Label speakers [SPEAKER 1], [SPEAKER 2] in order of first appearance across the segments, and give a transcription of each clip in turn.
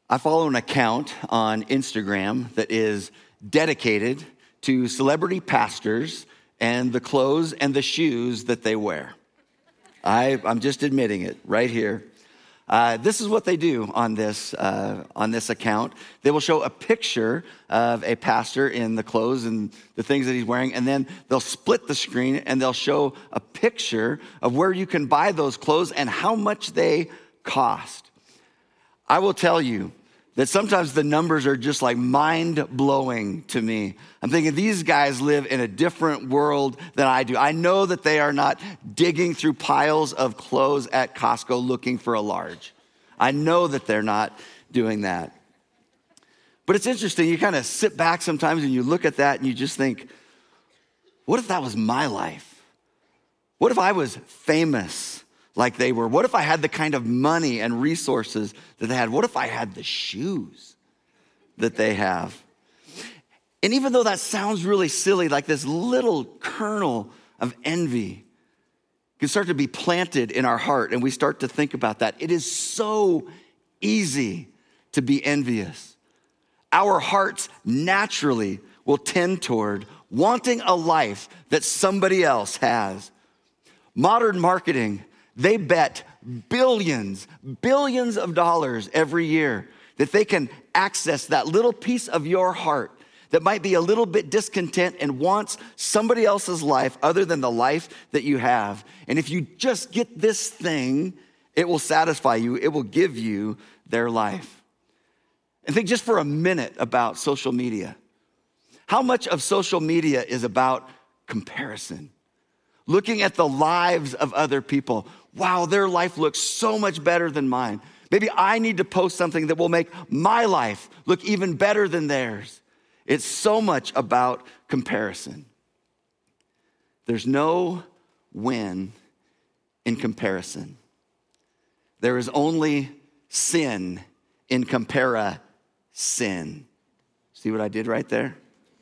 [SPEAKER 1] I follow an account on Instagram that is dedicated to celebrity pastors and the clothes and the shoes that they wear. I'm just admitting it right here. This is what they do on this account. They will show a picture of a pastor in the clothes and the things that he's wearing, and then they'll split the screen and they'll show a picture of where you can buy those clothes and how much they cost. I will tell you that sometimes the numbers are just like mind-blowing to me. I'm thinking these guys live in a different world than I do. I know that they are not digging through piles of clothes at Costco looking for a large. I know that they're not doing that. But it's interesting, you kind of sit back sometimes and you look at that and you just think, what if that was my life? What if I was famous like they were? What if I had the kind of money and resources that they had? What if I had the shoes that they have? And even though that sounds really silly, like this little kernel of envy can start to be planted in our heart, and we start to think about that. It is so easy to be envious. Our hearts naturally will tend toward wanting a life that somebody else has. Modern marketing, they bet billions of dollars every year that they can access that little piece of your heart that might be a little bit discontent and wants somebody else's life other than the life that you have. And if you just get this thing, it will satisfy you. It will give you their life. And think just for a minute about social media. How much of social media is about comparison? Looking at the lives of other people. Wow, their life looks so much better than mine. Maybe I need to post something that will make my life look even better than theirs. It's so much about comparison. There's no win in comparison. There is only sin in comparison. See what I did right there?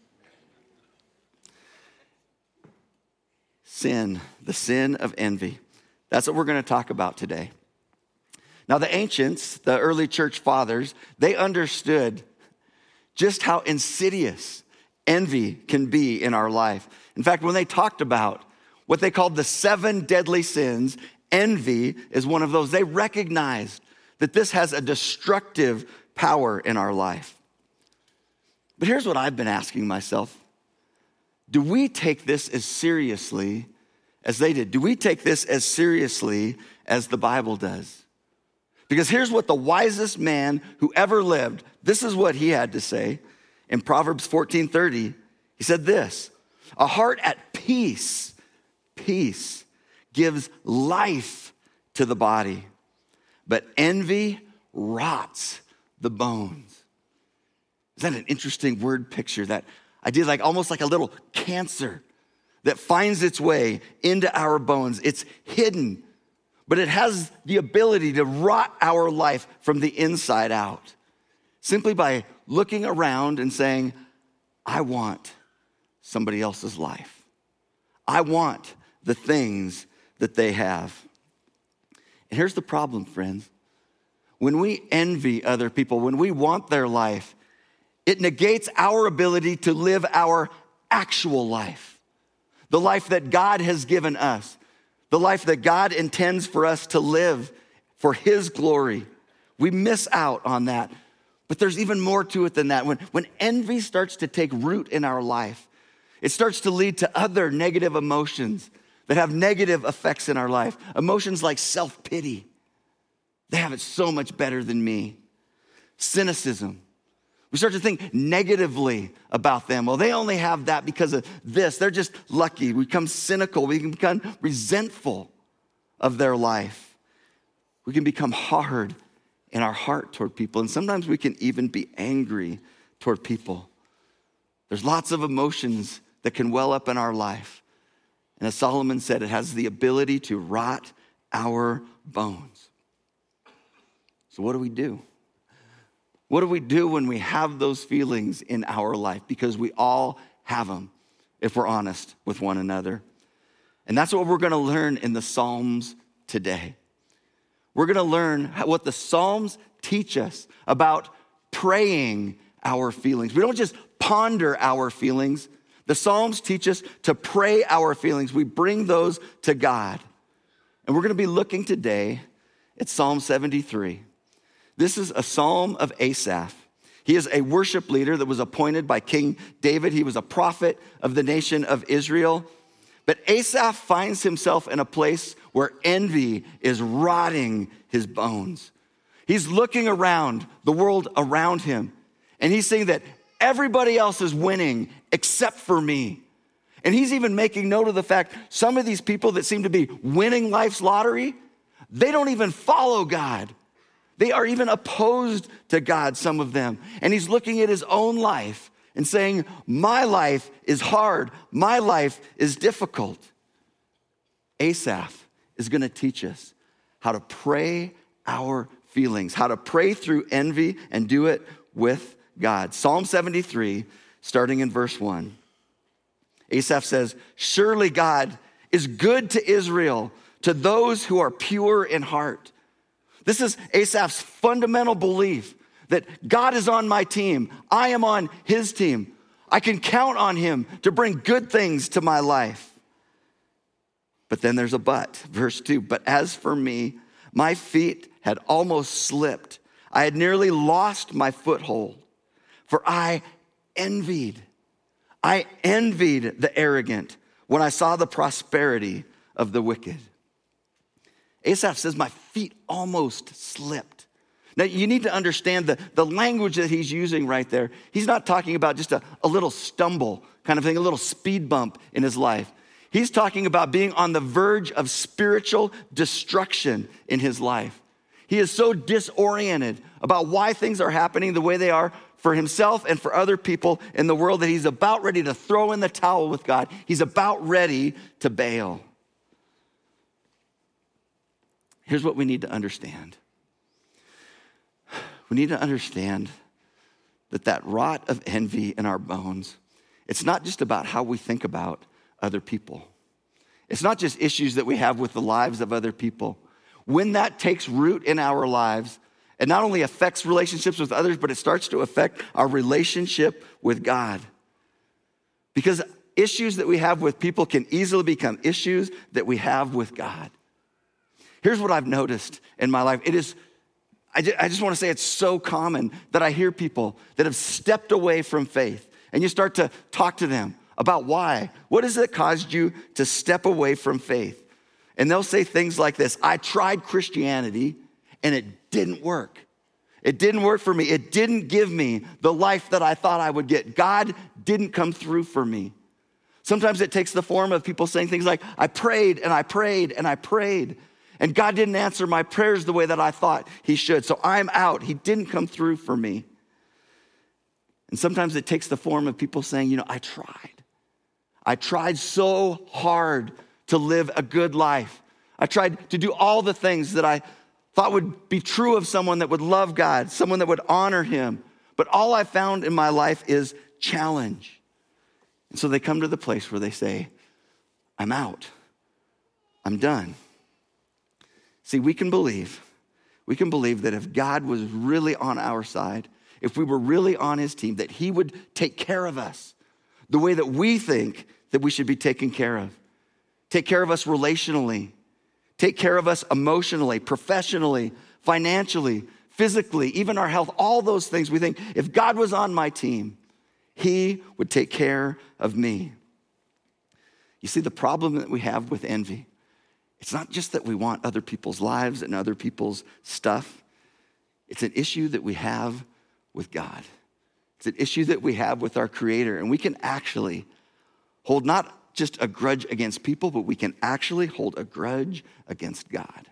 [SPEAKER 1] Sin, the sin of envy. That's what we're going to talk about today. Now, the ancients, the early church fathers, they understood just how insidious envy can be in our life. In fact, when they talked about what they called the 7 deadly sins, envy is one of those. They recognized that this has a destructive power in our life. But here's what I've been asking myself. Do we take this as seriously as they did? Do we take this as seriously as the Bible does? Because here's what the wisest man who ever lived, this is what he had to say. In Proverbs 14:30, he said this, a heart at peace gives life to the body, but envy rots the bones. Is that an interesting word picture? That idea, like almost like a little cancer that finds its way into our bones. It's hidden, but it has the ability to rot our life from the inside out. Simply by looking around and saying, I want somebody else's life. I want the things that they have. And here's the problem, friends. When we envy other people, when we want their life, it negates our ability to live our actual life. The life that God has given us. The life that God intends for us to live for His glory. We miss out on that. But there's even more to it than that. When envy starts to take root in our life, it starts to lead to other negative emotions that have negative effects in our life. Emotions like self-pity. They have it so much better than me. Cynicism. We start to think negatively about them. Well, they only have that because of this. They're just lucky. We become cynical. We can become resentful of their life. We can become hard in our heart toward people. And sometimes we can even be angry toward people. There's lots of emotions that can well up in our life. And as Solomon said, it has the ability to rot our bones. So what do we do? What do we do when we have those feelings in our life? Because we all have them, if we're honest with one another. And that's what we're going to learn in the Psalms today. we're going to learn what the Psalms teach us about praying our feelings. We don't just ponder our feelings. The Psalms teach us to pray our feelings. We bring those to God. And we're going to be looking today at Psalm 73. This is a psalm of Asaph. He is a worship leader that was appointed by King David. He was a prophet of the nation of Israel. But Asaph finds himself in a place where envy is rotting his bones. He's looking around the world around him, and he's saying that everybody else is winning except for me. And he's even making note of the fact some of these people that seem to be winning life's lottery, they don't even follow God. They are even opposed to God, some of them. And he's looking at his own life and saying, my life is hard. My life is difficult. Asaph is going to teach us how to pray our feelings, how to pray through envy and do it with God. Psalm 73, starting in verse 1. Asaph says, surely God is good to Israel, to those who are pure in heart. This is Asaph's fundamental belief that God is on my team. I am on his team. I can count on him to bring good things to my life. But then there's a but. Verse 2, but as for me, my feet had almost slipped. I had nearly lost my foothold, for I envied the arrogant when I saw the prosperity of the wicked. Asaph says, my feet almost slipped. Now, you need to understand the language that he's using right there. He's not talking about just a little stumble kind of thing, a little speed bump in his life. He's talking about being on the verge of spiritual destruction in his life. He is so disoriented about why things are happening the way they are for himself and for other people in the world that he's about ready to throw in the towel with God. He's about ready to bail. Here's what we need to understand. We need to understand that rot of envy in our bones, it's not just about how we think about other people. It's not just issues that we have with the lives of other people. When that takes root in our lives, it not only affects relationships with others, but it starts to affect our relationship with God. Because issues that we have with people can easily become issues that we have with God. Here's what I've noticed in my life. I just want to say it's so common that I hear people that have stepped away from faith, and you start to talk to them about why. What has it caused you to step away from faith? And they'll say things like this: I tried Christianity and it didn't work. It didn't work for me. It didn't give me the life that I thought I would get. God didn't come through for me. Sometimes it takes the form of people saying things like, I prayed and I prayed and I prayed, and God didn't answer my prayers the way that I thought he should. So I'm out. He didn't come through for me. And sometimes it takes the form of people saying, I tried. I tried so hard to live a good life. I tried to do all the things that I thought would be true of someone that would love God, someone that would honor him. But all I found in my life is challenge. And so they come to the place where they say, I'm out. I'm done. See, we can believe that if God was really on our side, if we were really on his team, that he would take care of us the way that we think that we should be taken care of. Take care of us relationally. Take care of us emotionally, professionally, financially, physically, even our health, all those things. We think if God was on my team, he would take care of me. You see, the problem that we have with envy, it's not just that we want other people's lives and other people's stuff. It's an issue that we have with God. It's an issue that we have with our Creator. And we can actually hold not just a grudge against people, but we can actually hold a grudge against God.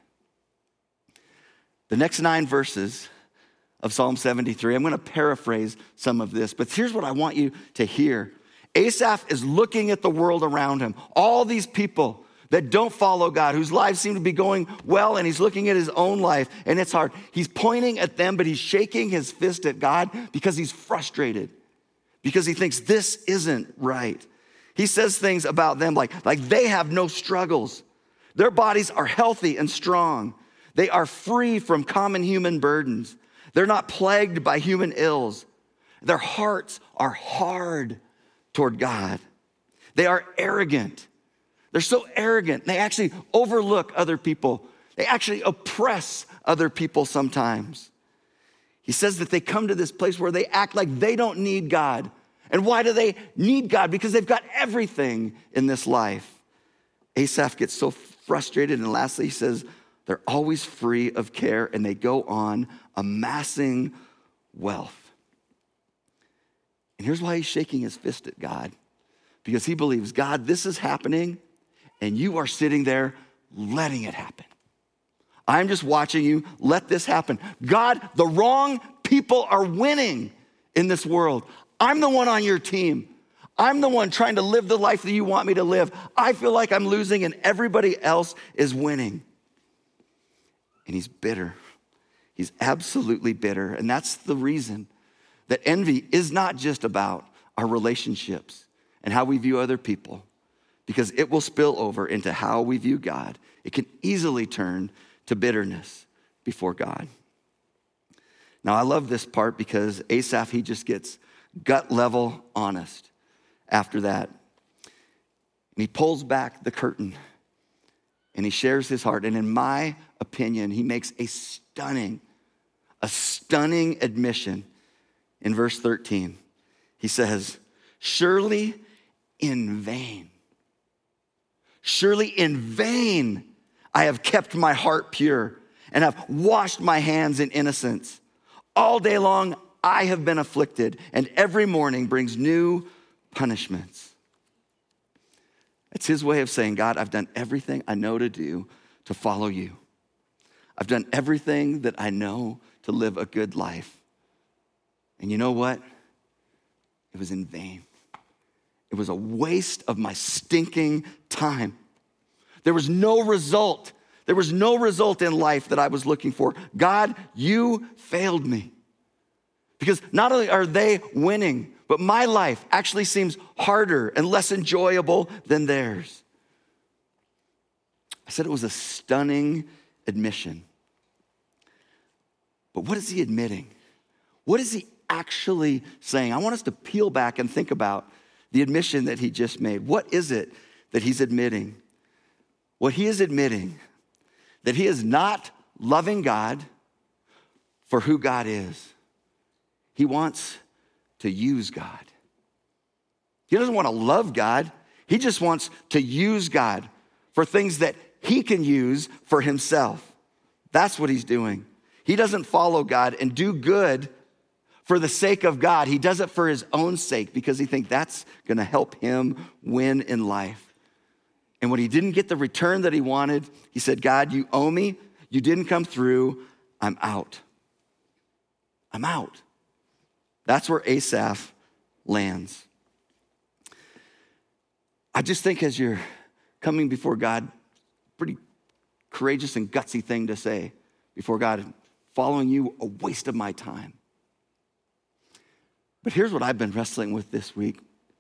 [SPEAKER 1] The next 9 verses of Psalm 73, I'm going to paraphrase some of this, but here's what I want you to hear. Asaph is looking at the world around him, all these people that don't follow God, whose lives seem to be going well, and he's looking at his own life, and it's hard. He's pointing at them, but he's shaking his fist at God because he's frustrated, because he thinks this isn't right. He says things about them like they have no struggles. Their bodies are healthy and strong. They are free from common human burdens. They're not plagued by human ills. Their hearts are hard toward God. They are arrogant. They're so arrogant. They actually overlook other people. They actually oppress other people sometimes. He says that they come to this place where they act like they don't need God. And why do they need God? Because they've got everything in this life. Asaph gets so frustrated. And lastly, he says, they're always free of care and they go on amassing wealth. And here's why he's shaking his fist at God. Because he believes, God, this is happening and you are sitting there letting it happen. I'm just watching you let this happen. God, the wrong people are winning in this world. I'm the one on your team. I'm the one trying to live the life that you want me to live. I feel like I'm losing and everybody else is winning. And he's bitter. He's absolutely bitter. And that's the reason that envy is not just about our relationships and how we view other people, because it will spill over into how we view God. It can easily turn to bitterness before God. Now, I love this part because Asaph, he just gets gut level honest after that. And he pulls back the curtain and he shares his heart. And in my opinion, he makes a stunning admission in verse 13. He says, surely in vain I have kept my heart pure and have washed my hands in innocence. All day long I have been afflicted, and every morning brings new punishments. It's his way of saying, God, I've done everything I know to do to follow you. I've done everything that I know to live a good life. And you know what? It was in vain. It was a waste of my stinking time. There was no result. There was no result in life that I was looking for. God, you failed me. Because not only are they winning, but my life actually seems harder and less enjoyable than theirs. I said it was a stunning admission. But what is he admitting? What is he actually saying? I want us to peel back and think about the admission that he just made. What is it that he's admitting? What he is admitting, that he is not loving God for who God is. He wants to use God. He doesn't want to love God. He just wants to use God for things that he can use for himself. That's what he's doing. He doesn't follow God and do good for the sake of God. He does it for his own sake because he thinks that's going to help him win in life. And when he didn't get the return that he wanted, he said, God, you owe me. You didn't come through. I'm out. I'm out. That's where Asaph lands. I just think as you're coming before God, pretty courageous and gutsy thing to say before God, following you, a waste of my time. But here's what I've been wrestling with this week.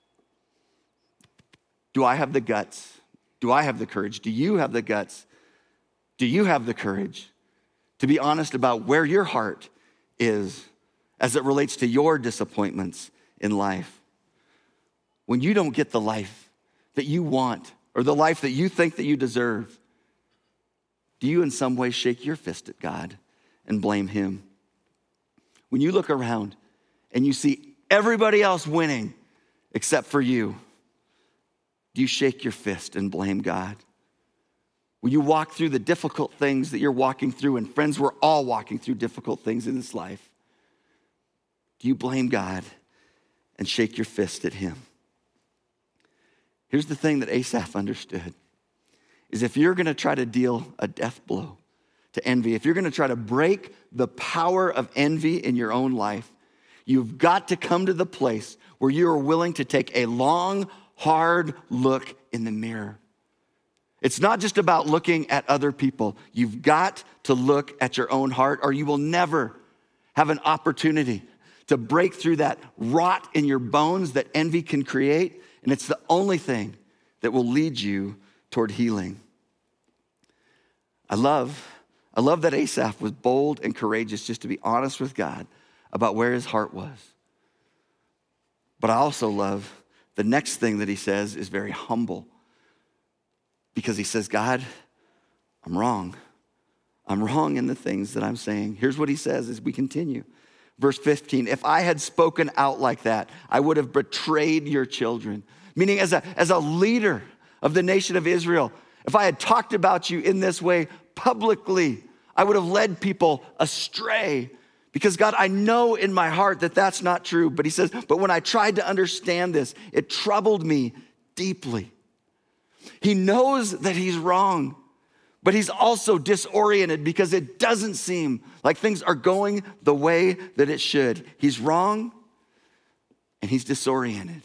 [SPEAKER 1] Do I have the guts? Do I have the courage? Do you have the guts? Do you have the courage to be honest about where your heart is as it relates to your disappointments in life? When you don't get the life that you want or the life that you think that you deserve, do you in some way shake your fist at God and blame him? When you look around and you see everybody else winning except for you, do you shake your fist and blame God? When you walk through the difficult things that you're walking through, and friends, we're all walking through difficult things in this life, do you blame God and shake your fist at him? Here's the thing that Asaph understood, is if you're gonna try to deal a death blow to envy, if you're gonna try to break the power of envy in your own life, you've got to come to the place where you are willing to take a long, hard look in the mirror. It's not just about looking at other people. You've got to look at your own heart, or you will never have an opportunity to break through that rot in your bones that envy can create. And it's the only thing that will lead you toward healing. I love I love that Asaph was bold and courageous just to be honest with God about where his heart was. But I also love the next thing that he says is very humble, because he says, God, I'm wrong. I'm wrong in the things that I'm saying. Here's what he says as we continue. Verse 15, if I had spoken out like that, I would have betrayed your children. Meaning as a leader of the nation of Israel, if I had talked about you in this way publicly, I would have led people astray. Because God, I know in my heart that that's not true. But he says, but when I tried to understand this, it troubled me deeply. He knows that he's wrong, but he's also disoriented because it doesn't seem like things are going the way that it should. He's wrong and he's disoriented.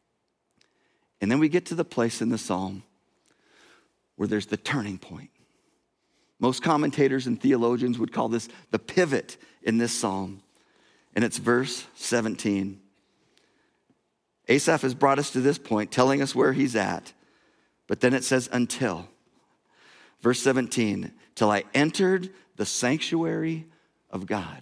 [SPEAKER 1] And then we get to the place in the psalm where there's the turning point. Most commentators and theologians would call this the pivot in this psalm. And it's verse 17. Asaph has brought us to this point, telling us where he's at. But then it says, until. Verse 17, till I entered the sanctuary of God.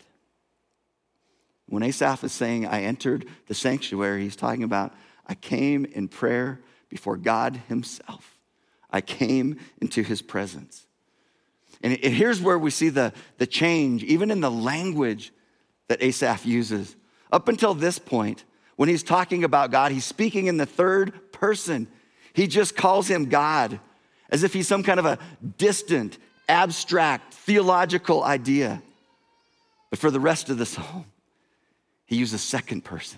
[SPEAKER 1] When Asaph is saying, I entered the sanctuary, he's talking about, I came in prayer before God himself. I came into his presence. And here's where we see the change, even in the language that Asaph uses. Up until this point, when he's talking about God, he's speaking in the third person. He just calls him God, as if he's some kind of a distant, abstract, theological idea. But for the rest of the psalm, he uses second person.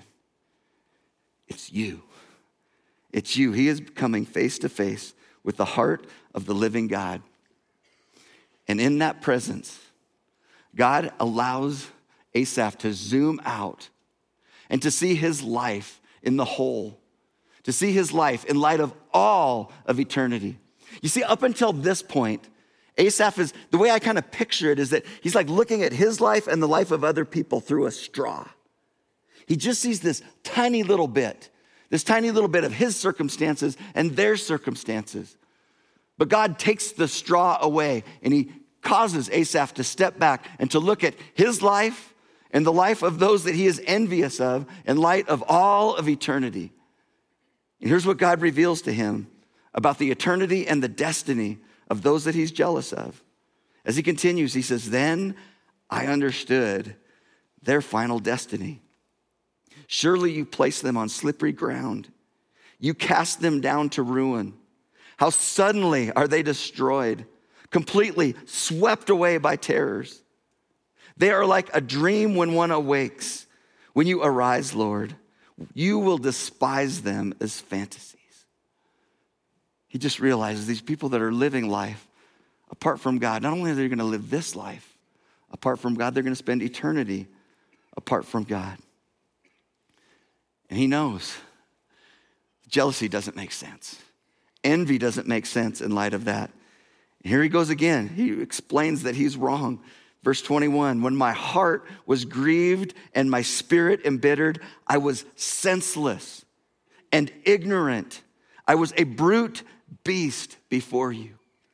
[SPEAKER 1] It's you. It's you. He is coming face to face with the heart of the living God. And in that presence, God allows Asaph to zoom out and to see his life in the whole, to see his life in light of all of eternity. You see, up until this point, Asaph is, the way I kind of picture it is that he's like looking at his life and the life of other people through a straw. He just sees this tiny little bit of his circumstances and their circumstances. But God takes the straw away and he causes Asaph to step back and to look at his life and the life of those that he is envious of in light of all of eternity. And here's what God reveals to him about the eternity and the destiny of those that he's jealous of. As he continues, he says, then I understood their final destiny. Surely you place them on slippery ground. You cast them down to ruin. How suddenly are they destroyed, completely swept away by terrors. They are like a dream when one awakes. When you arise, Lord, you will despise them as fantasies. He just realizes these people that are living life apart from God, not only are they going to live this life apart from God, they're going to spend eternity apart from God. And he knows jealousy doesn't make sense. Envy doesn't make sense in light of that. And here he goes again. He explains that he's wrong. Verse 21, when my heart was grieved and my spirit embittered, I was senseless and ignorant. I was a brute beast before you.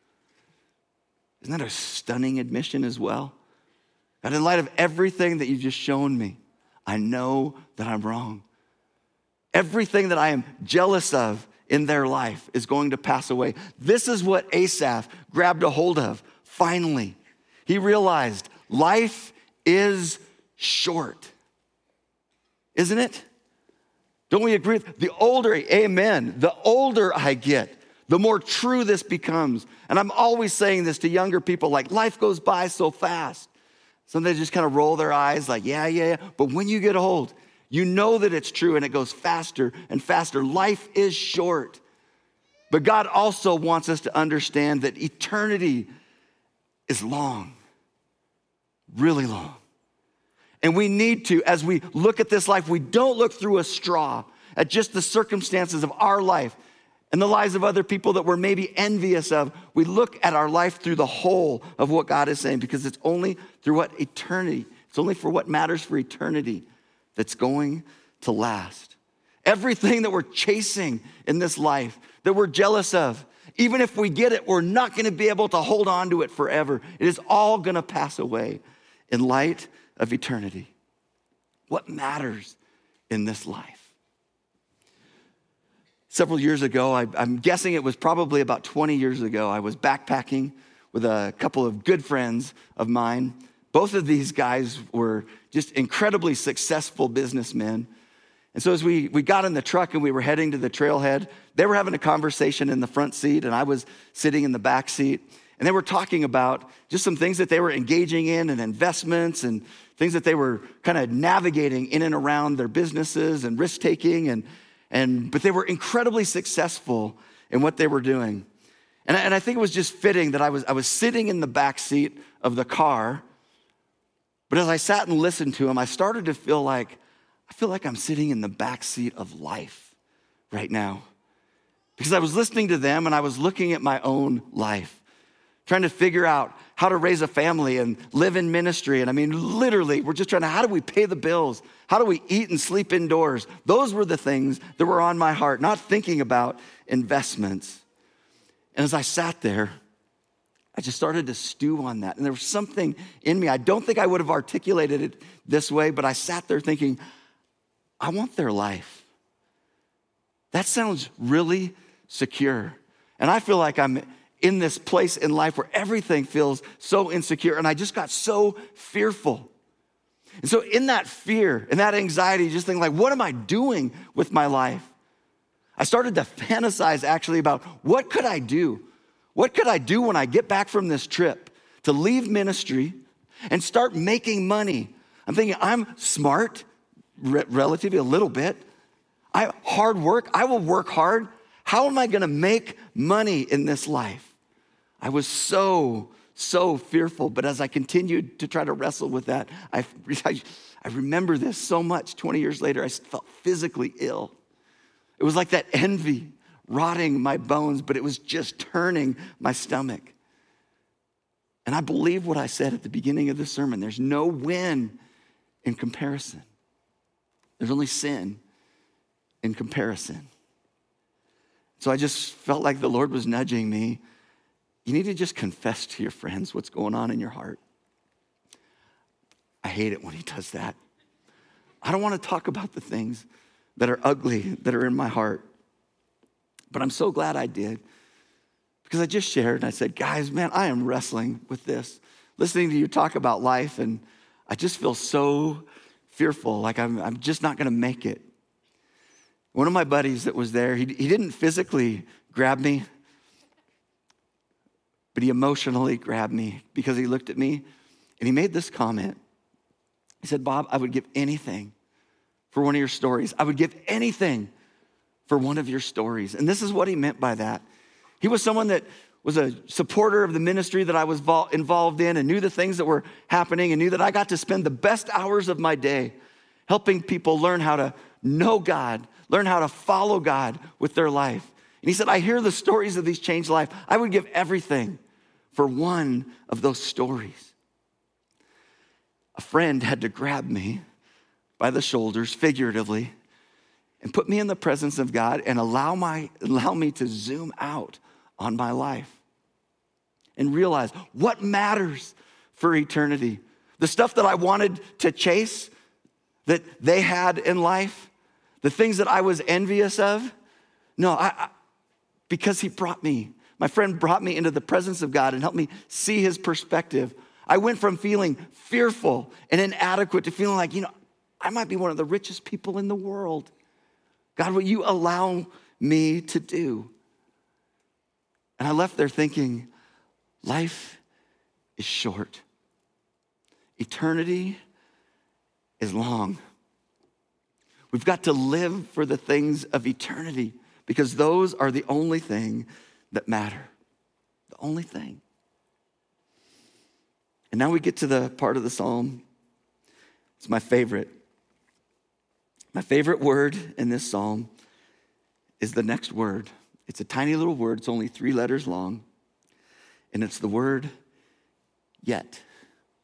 [SPEAKER 1] Isn't that a stunning admission as well? God, in light of everything that you've just shown me, I know that I'm wrong. Everything that I am jealous of in their life is going to pass away. This is what Asaph grabbed a hold of finally. He realized life is short, isn't it? Don't we agree? The older I get, the more true this becomes. And I'm always saying this to younger people, like life goes by so fast. Some they just kind of roll their eyes like, yeah. But when you get old, you know that it's true and it goes faster and faster. Life is short. But God also wants us to understand that eternity is long, really long. And we need to, as we look at this life, we don't look through a straw at just the circumstances of our life and the lives of other people that we're maybe envious of. We look at our life through the whole of what God is saying, because it's only through it's only for what matters for eternity that's going to last. Everything that we're chasing in this life, that we're jealous of, Even if we get it, we're not going to be able to hold on to it forever. It is all going to pass away in light of eternity. What matters in this life? Several years ago, I'm guessing it was probably about 20 years ago, I was backpacking with a couple of good friends of mine. Both of these guys were just incredibly successful businessmen. And so as we got in the truck and we were heading to the trailhead, they were having a conversation in the front seat and I was sitting in the back seat. And they were talking about just some things that they were engaging in and investments and things that they were kind of navigating in and around their businesses and risk-taking. But they were incredibly successful in what they were doing. And I think it was just fitting that I was sitting in the back seat of the car. But as I sat and listened to them, I started to feel like I'm sitting in the back seat of life right now. Because I was listening to them and I was looking at my own life, trying to figure out how to raise a family and live in ministry. And I mean, literally, we're just trying to, how do we pay the bills? How do we eat and sleep indoors? Those were the things that were on my heart, not thinking about investments. And as I sat there, I just started to stew on that. And there was something in me. I don't think I would have articulated it this way, but I sat there thinking, I want their life. That sounds really secure. And I feel like I'm in this place in life where everything feels so insecure. And I just got so fearful. And so in that fear and that anxiety, just thinking like, what am I doing with my life? I started to fantasize actually about what could I do? What could I do when I get back from this trip to leave ministry and start making money? I'm thinking I'm smart, relatively a little bit. Hard work, I will work hard. How am I gonna make money in this life? I was so fearful, but as I continued to try to wrestle with that, I remember this so much. 20 years later, I felt physically ill. It was like that envy rotting my bones, but it was just turning my stomach. And I believe what I said at the beginning of the sermon. There's no win in comparison. There's only sin in comparison. So I just felt like the Lord was nudging me. You need to just confess to your friends what's going on in your heart. I hate it when he does that. I don't want to talk about the things that are ugly, that are in my heart. But I'm so glad I did. Because I just shared and I said, guys, man, I am wrestling with this. Listening to you talk about life, and I just feel so fearful, like I'm just not gonna make it. One of my buddies that was there, he didn't physically grab me, but he emotionally grabbed me because he looked at me and he made this comment. He said, Bob, I would give anything for one of your stories. I would give anything for one of your stories. And this is what he meant by that. He was someone that was a supporter of the ministry that I was involved in and knew the things that were happening and knew that I got to spend the best hours of my day helping people learn how to know God, learn how to follow God with their life. And he said, I hear the stories of these changed lives. I would give everything for one of those stories. A friend had to grab me by the shoulders, figuratively, and put me in the presence of God and allow me to zoom out on my life and realize what matters for eternity. The stuff that I wanted to chase that they had in life, the things that I was envious of, no, because he brought me, my friend brought me into the presence of God and helped me see his perspective. I went from feeling fearful and inadequate to feeling like, I might be one of the richest people in the world. God, what you allow me to do? And I left there thinking, life is short. Eternity is long. We've got to live for the things of eternity because those are the only thing that matter. The only thing. And now we get to the part of the psalm. It's my favorite. My favorite word in this psalm is the next word. It's a tiny little word. It's only 3 letters long. And it's the word yet.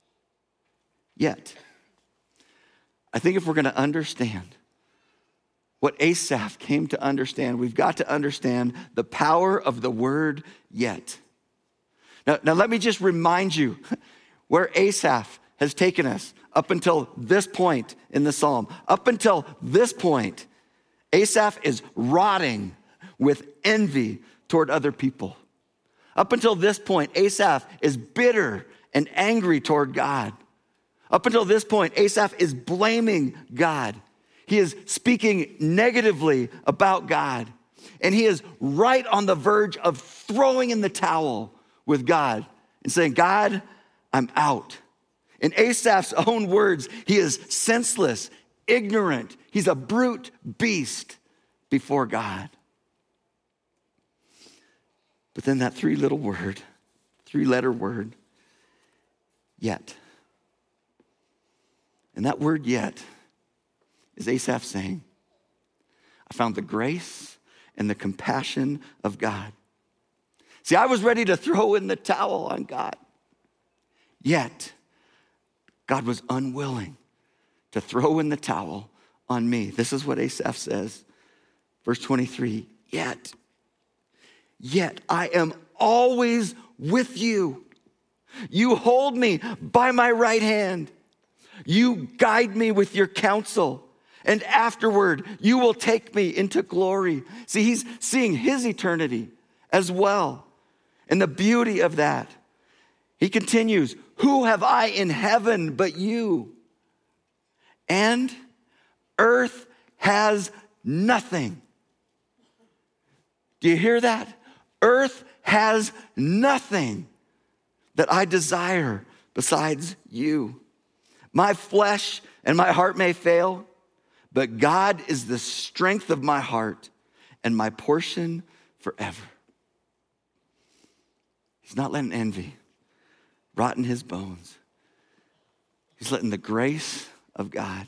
[SPEAKER 1] Yet. I think if we're going to understand what Asaph came to understand. We've got to understand the power of the word yet. Now let me just remind you where Asaph has taken us up until this point in the psalm. Up until this point, Asaph is rotting with envy toward other people. Up until this point, Asaph is bitter and angry toward God. Up until this point, Asaph is blaming God. He is speaking negatively about God. And he is right on the verge of throwing in the towel with God and saying, God, I'm out. In Asaph's own words, he is senseless, ignorant. He's a brute beast before God. But then that three-letter word, yet. And that word yet is Asaph saying, I found the grace and the compassion of God. See, I was ready to throw in the towel on God. Yet, God was unwilling to throw in the towel on me. This is what Asaph says. Verse 23, yet I am always with you. You hold me by my right hand. You guide me with your counsel. And afterward, you will take me into glory. See, he's seeing his eternity as well. And the beauty of that. He continues, who have I in heaven but you? And earth has nothing. Do you hear that? Earth has nothing that I desire besides you. My flesh and my heart may fail, but God is the strength of my heart and my portion forever. He's not letting envy rot in his bones. He's letting the grace of God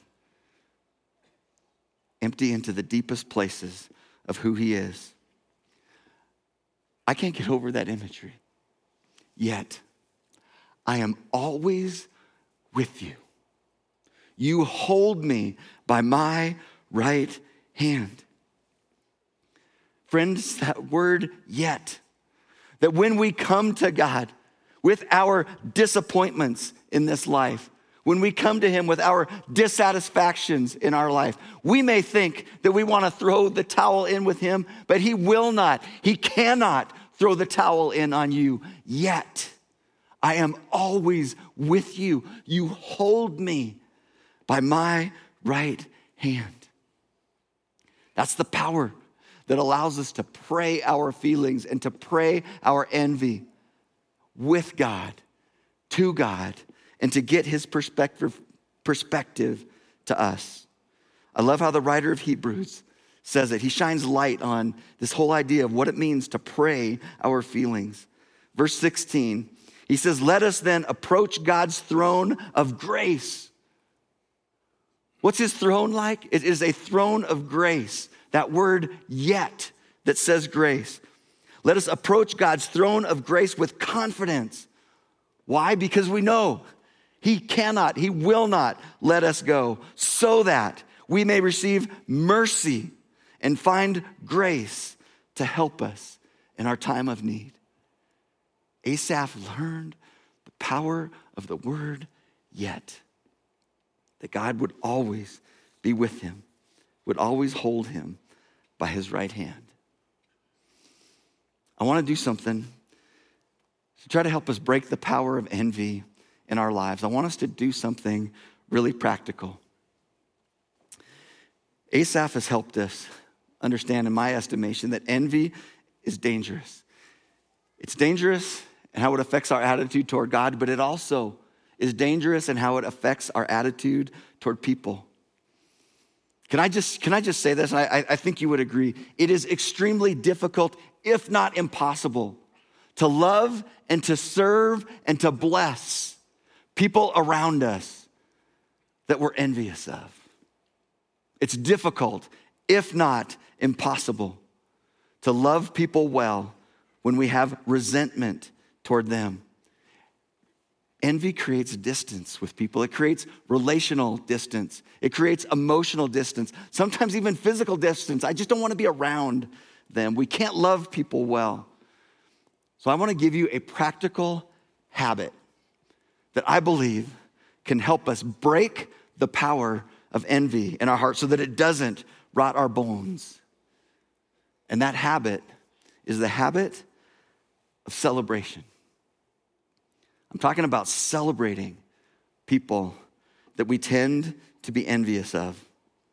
[SPEAKER 1] empty into the deepest places of who he is. I can't get over that imagery. Yet, I am always with you. You hold me by my right hand. Friends, that word yet, that when we come to God with our disappointments in this life, when we come to him with our dissatisfactions in our life, we may think that we want to throw the towel in with him, but he will not. He cannot throw the towel in on you. Yet, I am always with you. You hold me by my right hand. That's the power that allows us to pray our feelings and to pray our envy with God, to God, and to get his perspective to us. I love how the writer of Hebrews says it. He shines light on this whole idea of what it means to pray our feelings. Verse 16, he says, let us then approach God's throne of grace. What's his throne like? It is a throne of grace. That word yet that says grace. Let us approach God's throne of grace with confidence. Why? Because we know he cannot, he will not let us go, so that we may receive mercy and find grace to help us in our time of need. Asaph learned the power of the word yet. That God would always be with him, would always hold him by his right hand. I want to do something to try to help us break the power of envy in our lives. I want us to do something really practical. Asaph has helped us understand, in my estimation, that envy is dangerous. It's dangerous in how it affects our attitude toward God, but it also is dangerous in how it affects our attitude toward people. Can I just say this? And I think you would agree. It is extremely difficult, if not impossible, to love and to serve and to bless people around us that we're envious of. It's difficult, if not impossible, to love people well when we have resentment toward them. Envy creates distance with people. It creates relational distance. It creates emotional distance, sometimes even physical distance. I just don't want to be around them. We can't love people well. So I want to give you a practical habit that I believe can help us break the power of envy in our hearts so that it doesn't rot our bones. And that habit is the habit of celebration. I'm talking about celebrating people that we tend to be envious of.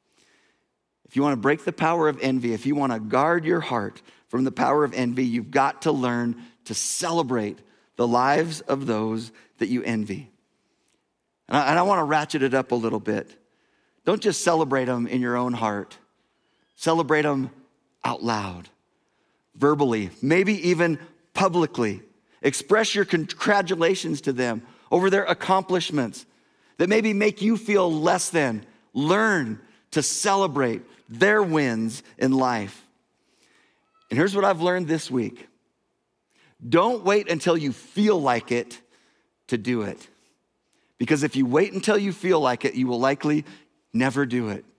[SPEAKER 1] If you want to break the power of envy, if you want to guard your heart from the power of envy, you've got to learn to celebrate the lives of those that you envy. And I want to ratchet it up a little bit. Don't just celebrate them in your own heart. Celebrate them out loud, verbally, maybe even publicly. Express your congratulations to them over their accomplishments that maybe make you feel less than. Learn to celebrate their wins in life. And here's what I've learned this week. Don't wait until you feel like it to do it. Because if you wait until you feel like it, you will likely never do it.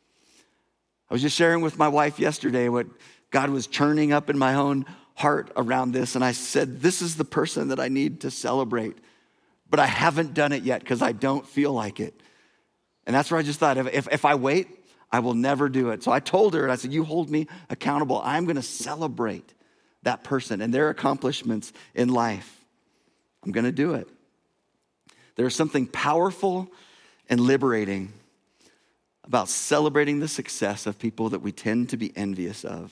[SPEAKER 1] I was just sharing with my wife yesterday what God was churning up in my own heart around this. And I said, this is the person that I need to celebrate. But I haven't done it yet because I don't feel like it. And that's where I just thought, if I wait, I will never do it. So I told her, and I said, you hold me accountable. I'm going to celebrate that person and their accomplishments in life. I'm going to do it. There's something powerful and liberating about celebrating the success of people that we tend to be envious of.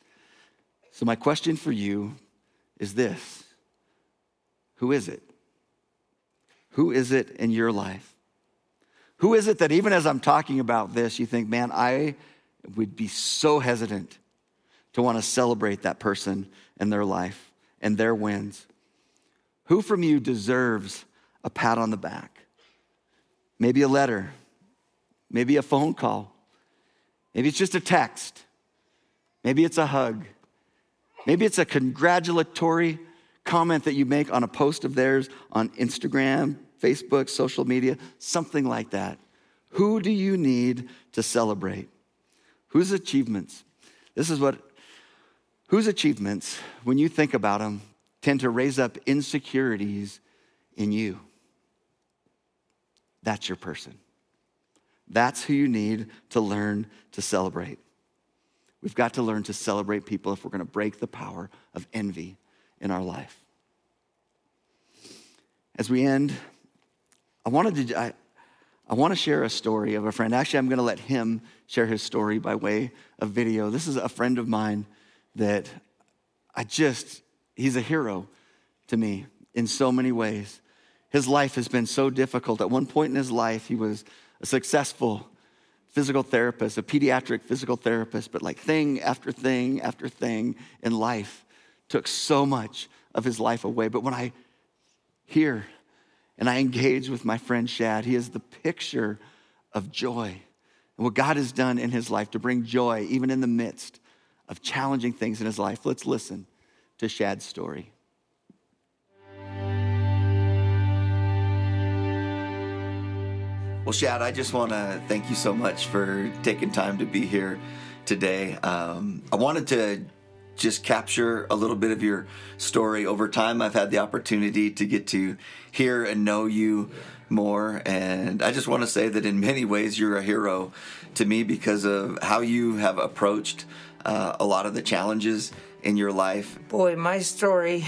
[SPEAKER 1] So my question for you is this: who is it? Who is it in your life? Who is it that even as I'm talking about this, you think, man, I would be so hesitant to want to celebrate that person and their life and their wins? Who from you deserves a pat on the back? Maybe a letter, maybe a phone call, maybe it's just a text, maybe it's a hug. Maybe it's a congratulatory comment that you make on a post of theirs on Instagram, Facebook, social media, something like that. Who do you need to celebrate? Whose achievements? Whose achievements, when you think about them, tend to raise up insecurities in you? That's your person. That's who you need to learn to celebrate. We've got to learn to celebrate people if we're going to break the power of envy in our life. As we end, I want to share a story of a friend. Actually, I'm going to let him share his story by way of video. This is a friend of mine that he's a hero to me in so many ways. His life has been so difficult. At one point in his life, he was a successful physical therapist, a pediatric physical therapist, but like thing after thing after thing in life took so much of his life away. But when I hear and I engage with my friend Shad, he is the picture of joy and what God has done in his life to bring joy even in the midst of challenging things in his life. Let's listen to Shad's story. Well, Shad, I just want to thank you so much for taking time to be here today. I wanted to just capture a little bit of your story. Over time, I've had the opportunity to get to hear and know you more. And I just want to say that in many ways, you're a hero to me because of how you have approached a lot of the challenges in your life.
[SPEAKER 2] Boy, my story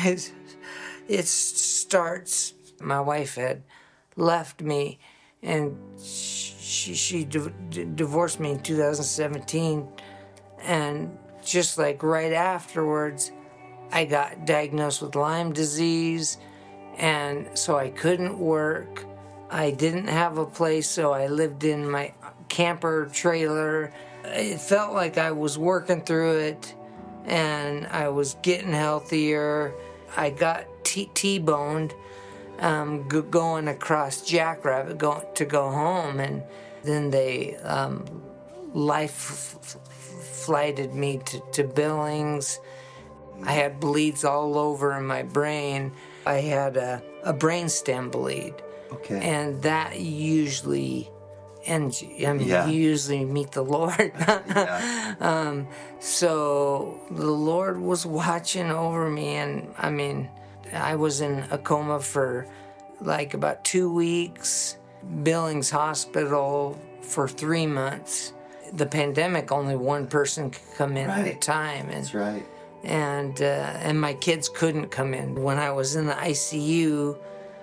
[SPEAKER 2] starts, my wife had left me, and she divorced me in 2017, and just like right afterwards, I got diagnosed with Lyme disease, and so I couldn't work. I didn't have a place, so I lived in my camper trailer. It felt like I was working through it, and I was getting healthier. I got T-boned going across Jackrabbit to go home, and then they flighted me to Billings. I had bleeds all over in my brain, I had a brainstem bleed.
[SPEAKER 1] Okay.
[SPEAKER 2] And that usually ends, I mean,
[SPEAKER 1] Yeah.
[SPEAKER 2] you usually meet the Lord.
[SPEAKER 1] Yeah.
[SPEAKER 2] So the Lord was watching over me, and I mean, I was in a coma for like about 2 weeks, Billings Hospital for 3 months. The pandemic, only one person could come in at a time. And,
[SPEAKER 1] That's right.
[SPEAKER 2] and my kids couldn't come in. When I was in the ICU,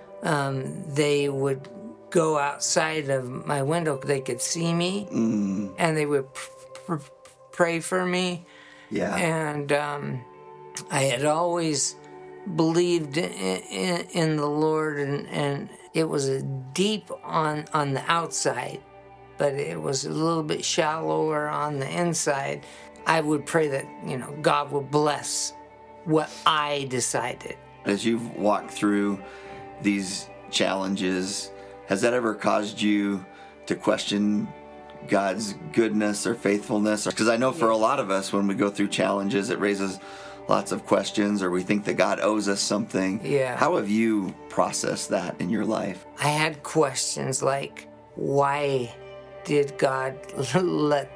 [SPEAKER 2] they would go outside of my window. They could see me, and they would pray for me.
[SPEAKER 1] Yeah.
[SPEAKER 2] And I had always believed in the Lord, and it was a deep on the outside, but it was a little bit shallower on the inside. I would pray that, God would bless what I decided.
[SPEAKER 1] As you've walked through these challenges, has that ever caused you to question God's goodness or faithfulness? Because I know for a lot of us, when we go through challenges, it raises lots of questions, or we think that God owes us something.
[SPEAKER 2] Yeah.
[SPEAKER 1] How have you processed that in your life?
[SPEAKER 2] I had questions like, why did God let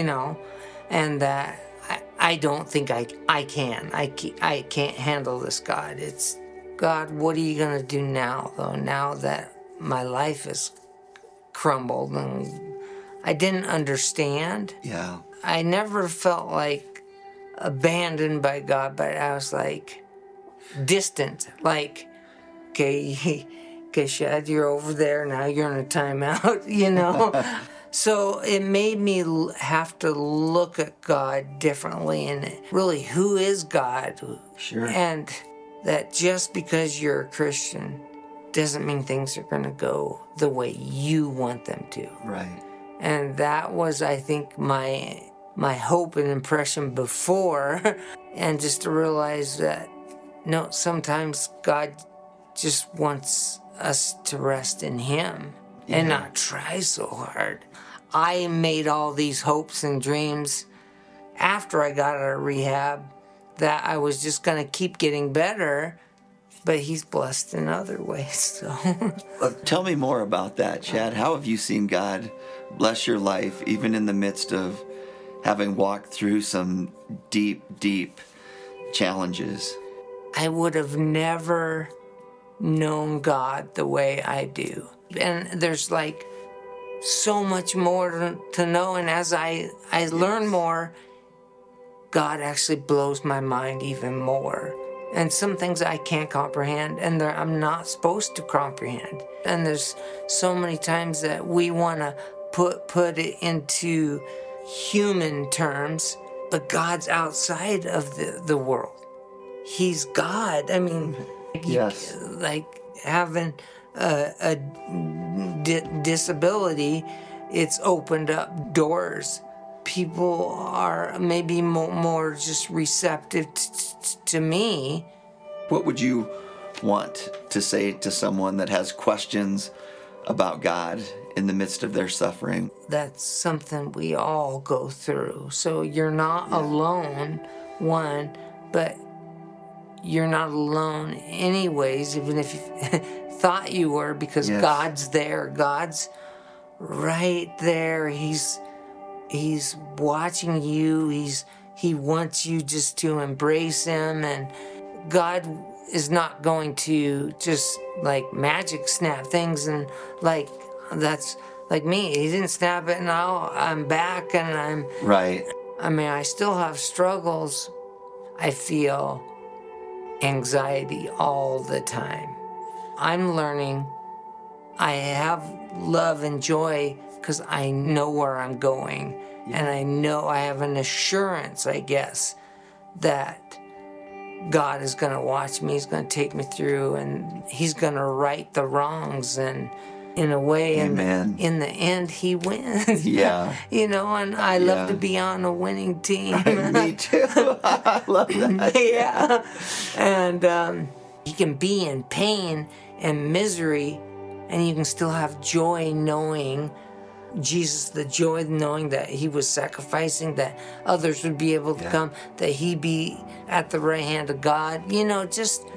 [SPEAKER 2] and that I don't think I can. I can't handle this, God. It's, God, what are you going to do now, though? Now that my life is crumbled and I didn't understand.
[SPEAKER 1] Yeah.
[SPEAKER 2] I never felt like abandoned by God, but I was like distant. Like, okay, Shad, you're over there. Now you're in a timeout, So it made me have to look at God differently, and really, who is God?
[SPEAKER 1] Sure.
[SPEAKER 2] And that just because you're a Christian doesn't mean things are going to go the way you want them to.
[SPEAKER 1] Right.
[SPEAKER 2] And that was, I think, my hope and impression before, and just to realize that, no, sometimes God just wants us to rest in Him and not try so hard. I made all these hopes and dreams after I got out of rehab that I was just going to keep getting better, but He's blessed in other ways. So,
[SPEAKER 1] Tell me more about that, Chad. How have you seen God bless your life, even in the midst of having walked through some deep, deep challenges?
[SPEAKER 2] I would have never known God the way I do. And there's like so much more to know. And as I learn more, God actually blows my mind even more. And some things I can't comprehend, and I'm not supposed to comprehend. And there's so many times that we want to put it into human terms, but God's outside of the world. He's God. I mean,
[SPEAKER 1] Yes.
[SPEAKER 2] like having a disability, it's opened up doors. People are maybe more just receptive to me.
[SPEAKER 1] What would you want to say to someone that has questions about God in the midst of their suffering?
[SPEAKER 2] That's something we all go through. So you're not alone, one, but you're not alone anyways, even if you thought you were, because God's there. God's right there. He's watching you. He wants you just to embrace Him, and God is not going to just like magic snap things and like that's like me. He didn't snap it, and now I'm back, and I'm
[SPEAKER 1] right.
[SPEAKER 2] I mean, I still have struggles. I feel anxiety all the time. I'm learning. I have love and joy because I know where I'm going. And I know I have an assurance, I guess, that God is going to watch me. He's going to take me through, and He's going to right the wrongs. And in a way,
[SPEAKER 1] Amen.
[SPEAKER 2] In the end, He wins.
[SPEAKER 1] Yeah.
[SPEAKER 2] And I love to be on a winning team.
[SPEAKER 1] Me too. I love that.
[SPEAKER 2] Yeah. And you can be in pain and misery, and you can still have joy knowing Jesus, the joy knowing that He was sacrificing, that others would be able to come, that He'd be at the right hand of God. Just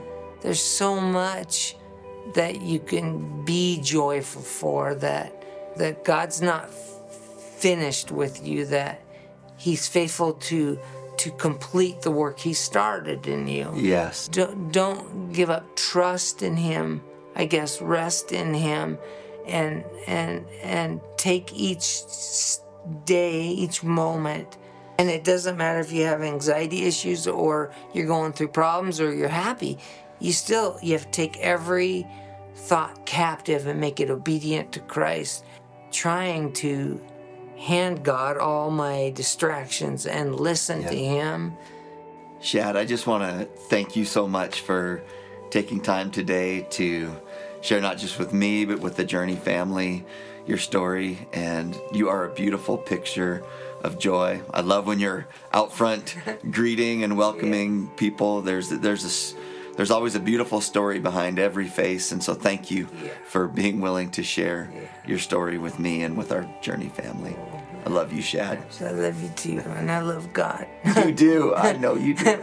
[SPEAKER 2] there's so much that you can be joyful for, that God's not finished with you, that he's faithful to complete the work he started in you.
[SPEAKER 1] Yes.
[SPEAKER 2] Don't give up trust in him. I guess rest in him, and take each day, each moment. And it doesn't matter if you have anxiety issues or you're going through problems or you're happy. You have to take every thought captive and make it obedient to Christ, trying to hand God all my distractions and listen to him.
[SPEAKER 1] Shad, I just want to thank you so much for taking time today to share not just with me, but with the Journey family, your story. And you are a beautiful picture of joy. I love when you're out front greeting and welcoming people. There's always a beautiful story behind every face. And so thank you for being willing to share your story with me and with our Journey family. I love you, Shad.
[SPEAKER 2] I love you too, and I love God.
[SPEAKER 1] You do. I know you do.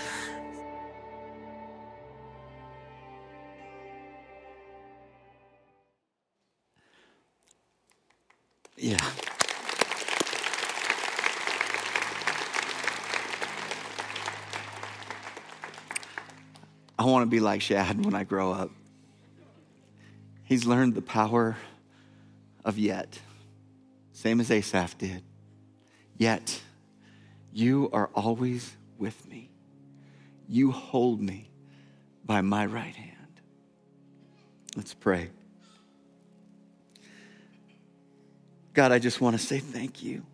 [SPEAKER 1] Yeah. I want to be like Shad when I grow up. He's learned the power of yet, same as Asaph did. Yet, you are always with me. You hold me by my right hand. Let's pray. God, I just want to say thank you.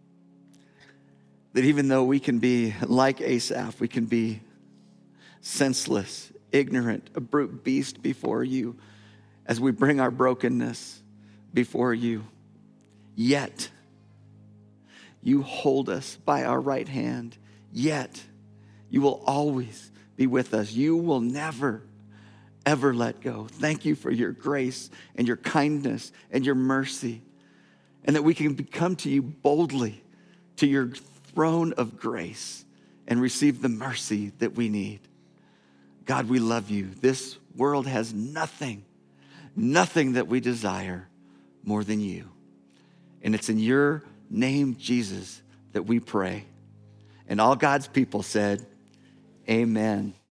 [SPEAKER 1] That even though we can be like Asaph, we can be senseless, ignorant, a brute beast before you as we bring our brokenness before you. Yet, you hold us by our right hand. Yet, you will always be with us. You will never, ever let go. Thank you for your grace and your kindness and your mercy, and that we can come to you boldly to your throne of grace and receive the mercy that we need. God, we love you. This world has nothing that we desire more than you. And it's in your name, Jesus, that we pray. And all God's people said, amen.